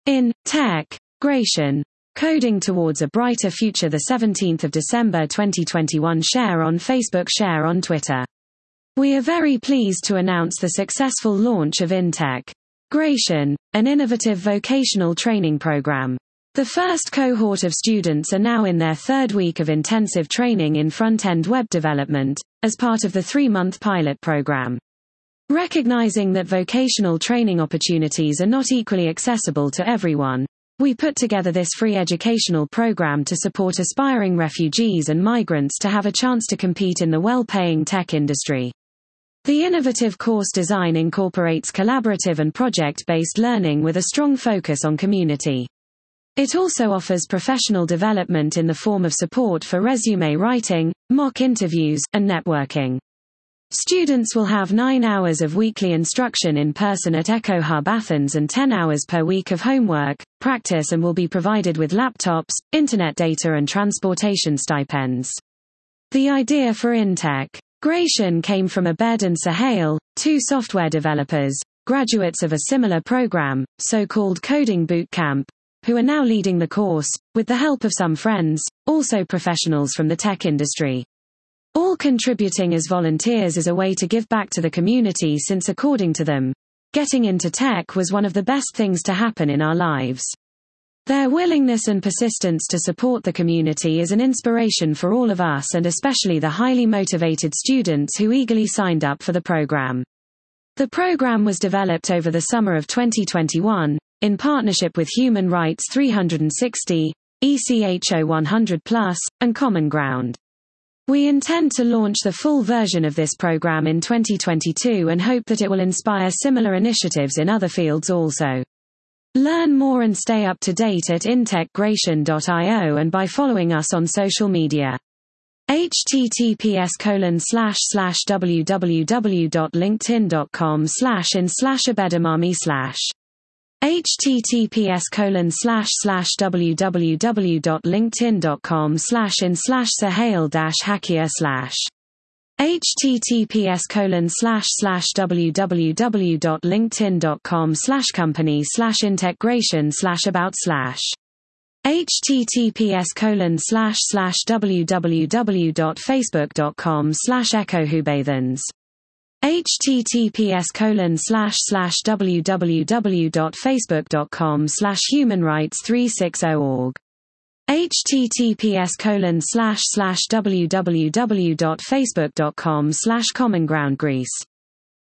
In Tech Gration. Coding Towards a Brighter Future, the 17th of December 2021. Share on Facebook, share on Twitter. We are very pleased to announce the successful launch of Integration, an innovative vocational training program. The first cohort of students are now in their third week of intensive training in front-end web development, as part of the 3-month pilot program. Recognizing that vocational training opportunities are not equally accessible to everyone, we put together this free educational program to support aspiring refugees and migrants to have a chance to compete in the well-paying tech industry. The innovative course design incorporates collaborative and project-based learning with a strong focus on community. It also offers professional development in the form of support for resume writing, mock interviews, and networking. Students will have 9 hours of weekly instruction in person at Echo Hub Athens and 10 hours per week of homework, practice, and will be provided with laptops, internet data, and transportation stipends. The idea for Integration came from Abed and Suhail, 2 software developers, graduates of a similar program, so-called Coding Boot Camp, who are now leading the course, with the help of some friends, also professionals from the tech industry. All contributing as volunteers is a way to give back to the community, since according to them, getting into tech was one of the best things to happen in our lives. Their willingness and persistence to support the community is an inspiration for all of us, and especially the highly motivated students who eagerly signed up for the program. The program was developed over the summer of 2021, in partnership with Human Rights 360, ECHO 100+, and Common Ground. We intend to launch the full version of this program in 2022 and hope that it will inspire similar initiatives in other fields also. Learn more and stay up to date at integration.io and by following us on social media. https://www.linkedin.com/in/abedamami/ https://www.linkedin.com/in/suhail-hakia/ https://www.linkedin.com/company/integration/about/ https://www.facebook.com/echohubathans https://www.facebook.com/humanrights360org https://www.facebook.com/commongroundgreece